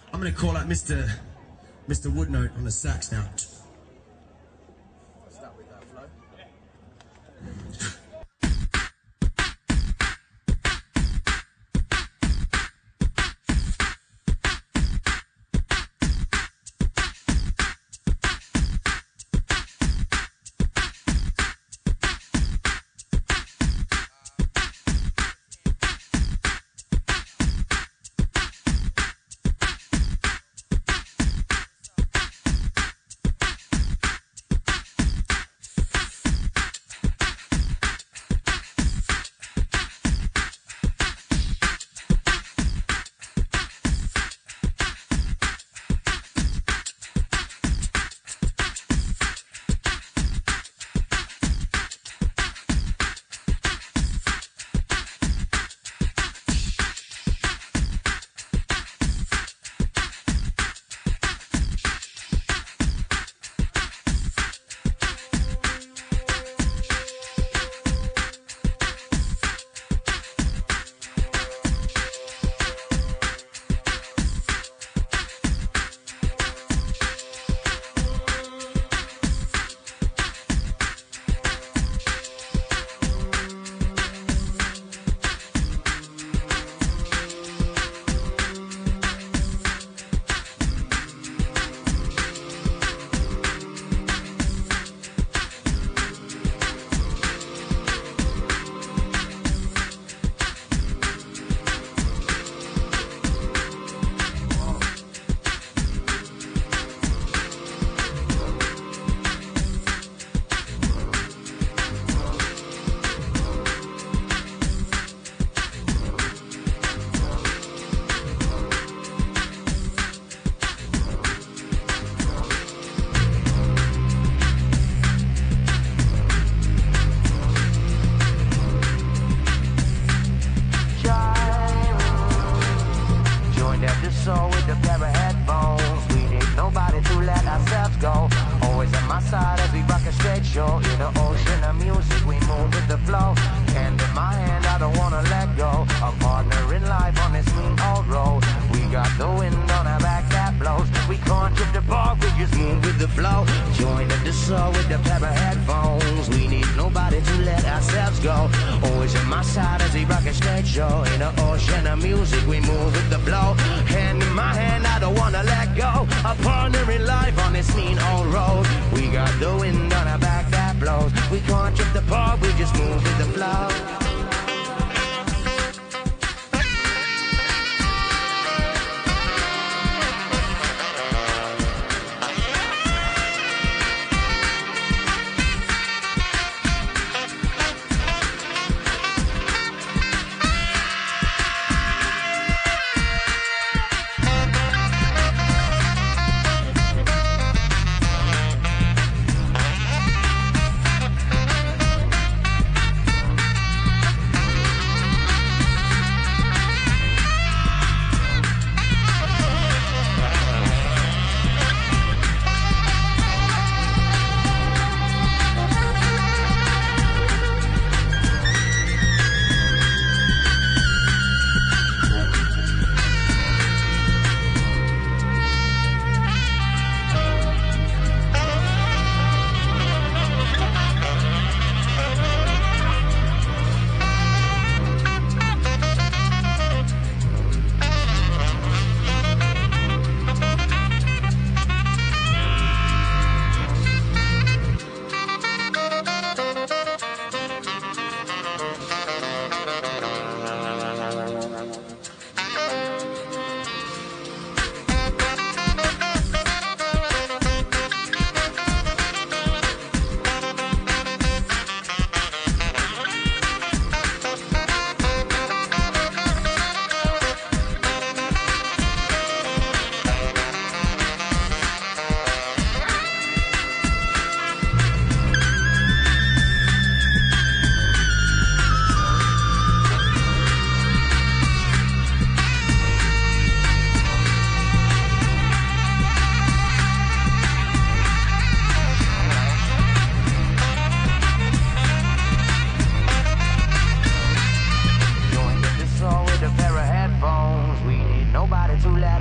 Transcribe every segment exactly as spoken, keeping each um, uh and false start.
I'm gonna call out Mister Mister Woodnote on the sax now. Start with that flow.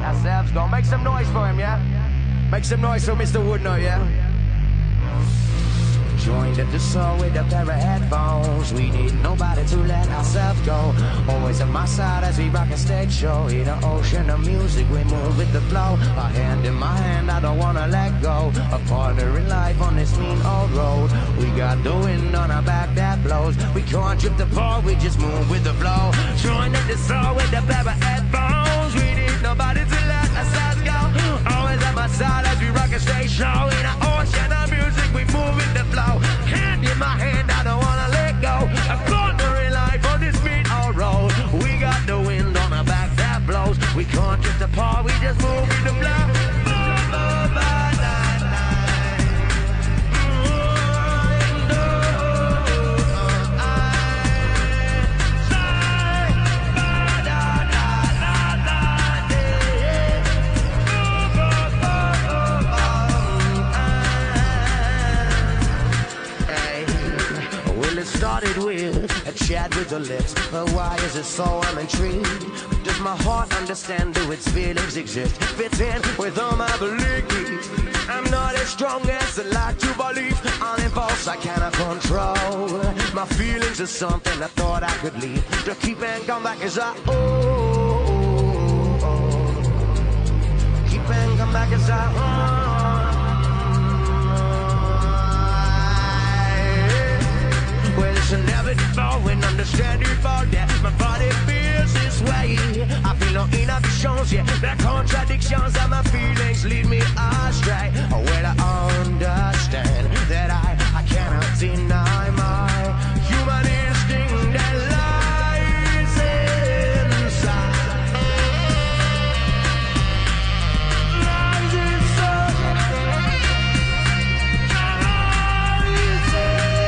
ourselves go. Make some noise for him, yeah? Make some noise for Mister Woodnote, yeah? Joined at the soul with a pair of headphones. We need nobody to let ourselves go. Always at my side as we rock a stage show. In an ocean of music, we move with the flow. A hand in my hand, I don't wanna let go. A partner in life on this mean old road. We got the wind on our back that blows. We can't drift apart, we just move with the flow. Joined at the soul with a pair of headphones. We need nobody to let ourselves go. Always at my side as we rock a stage show. In an ocean of music, we move with the flow. Hand in my hand, I don't wanna let go. A partner in life on this mean old road. We got the wind on our back that blows. We can't drift apart, we just move with the flow. Started with a chat with the lips, but why is it so I'm intrigued? Does my heart understand, do its feelings exist? Fits in with all my beliefs. I'm not as strong as I like to believe. On impulse I cannot control. My feelings are something I thought I could leave. To keep and come back as I oh, oh, oh. Keep and come back as I oh. Well, it's inevitable and understandable that my body feels this way. I feel no inhibitions, yeah, the contradictions of my feelings lead me astray. Oh, well, I understand that I, I cannot deny my human instinct that lies inside. Lies inside. Lies inside.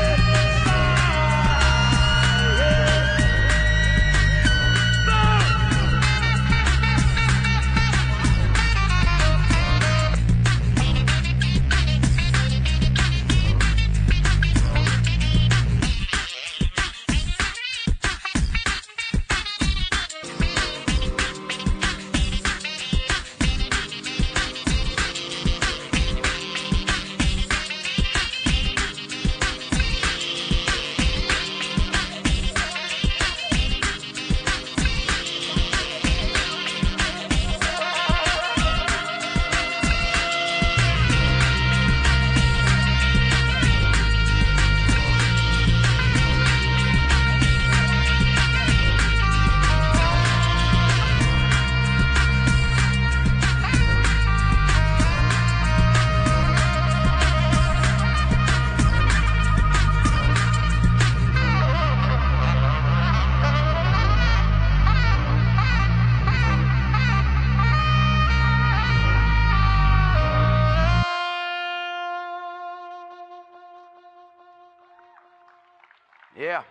Yeah.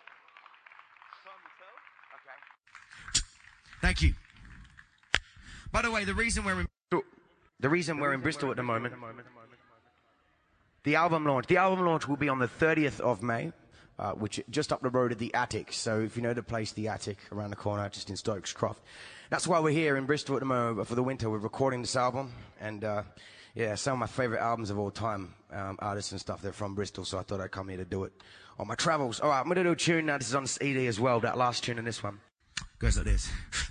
Okay. Thank you. By the way, the reason we're in The reason we're in Bristol at the moment, the album launch. The album launch will be on the thirtieth of May, uh, which just up the road at the Attic. So if you know the place, the Attic, around the corner, just in Stokes Croft. That's why we're here in Bristol at the moment for the winter. We're recording this album, and uh, yeah, some of my favorite albums of all time, um, artists and stuff. They're from Bristol, so I thought I'd come here to do it on my travels. All right, I'm gonna do a tune now. This is on C D as well. That last tune and this one goes like this.